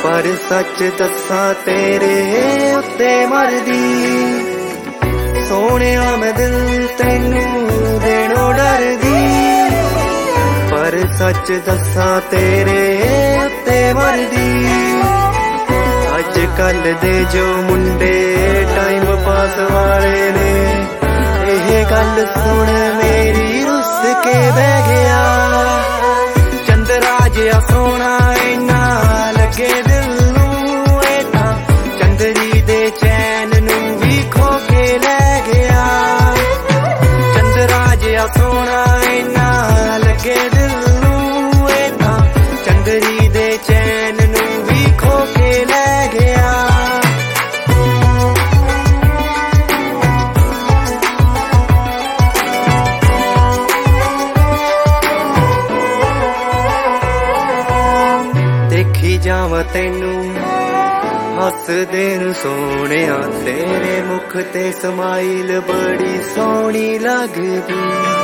पर सच दसा तेरे उत्ते मरदी सोने मैं दिल तेनू देनों डरदी पर सच दसा तेरे उत्ते मरदी अज कल दे जो मुंडे टाइम पास वाले ने ये गल सुन मेरी रुस के बह गया चंद्रा जिहा सोना इन्ना लगे दिल नूं ए तां चंदरी दे चैन नूं भी खो के लै गया चंद्रा जिहा सोना इन्ना लगे दिल नूं ए तां चंदरी दे चैन नूं भी खो के लै गया देखी जावां तैनू हसदे नूं सोहणिया तेरे मुख ते स्माइल बड़ी सोहनी लगदी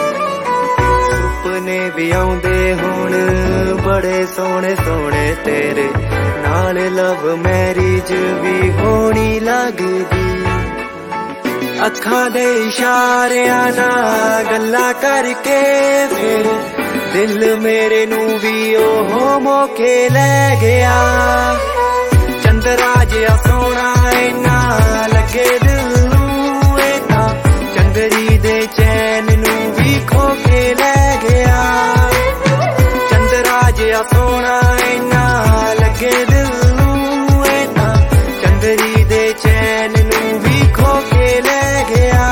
सुपने भी आउंदे हुण बड़े सोहणे सोहणे तेरे नाल लव मैरिज भी होनी लगदी अखां दे इशारियां नाल गल्लां करके फिर दिल मेरे नू भी ओहो मौके लै गया चंद्रा जिहा सोना इन्ना लगे दिल नूं ए तां चंदरी दे चैन नू भी खो के लै गया चंद्रा जिहा सोना इन्ना लगे दिल नूं ए तां चंदरी दे चैन नू भी खो के लै गया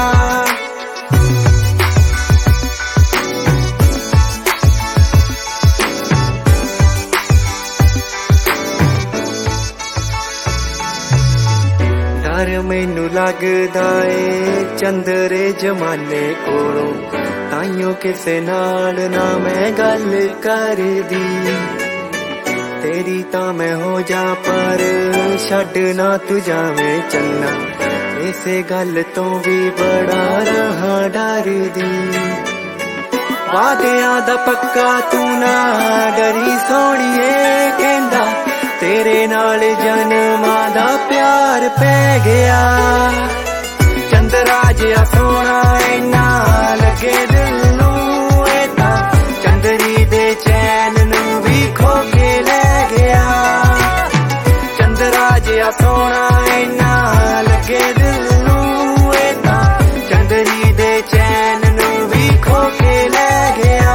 डर मैनू लगदा ए चंदरे जमाने कोलों ताइयों किसे नाल ना मैं गल करदी तेरी तां मैं हो जा पर छड्ड ना तू जावें चन्ना इसे गल तो भी बड़ा रहा डरदी वादियां दा पक्का तू ना डरी सोहणीए कहंदा तेरे नाल जन्मां दा प्यार पै गया चंद्रा जिहा सोना इन्ना लगे दिल नूं ए तां चंदरी दे चैन नूं भी खो के लै गया चंद्रा जिहा सोना इन्ना लगे दिल नूं ए तां चंदरी दे चैन नूं भी खो के लै गया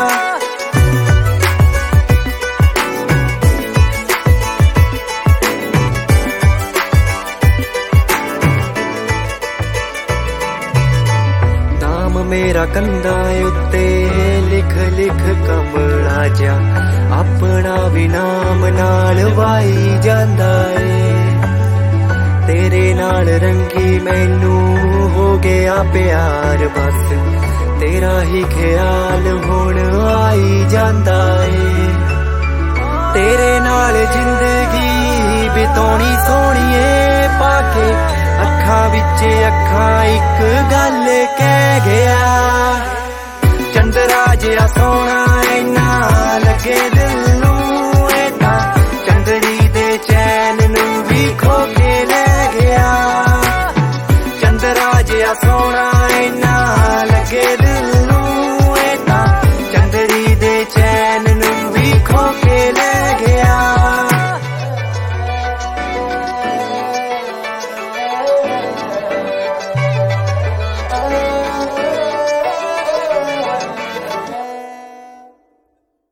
मेरा कंधा उत्ते लिख लिख कमला जा अपना भी नाम नाल वाई जांदा ए तेरे नाल रंगी मैनू हो गया प्यार बस तेरा ही ख्याल हुण आई जांदा ए तेरे नाल जिंदगी बिताउणी सोहणीए पाके अखां विच अखां इक गल कह गया चंद्रा जिहा सोना इन्ना लगे दिल नूं ए तां चंदरी दे चैन नूं भी खो के लै गया चंद्रा जिहा सोना इन्ना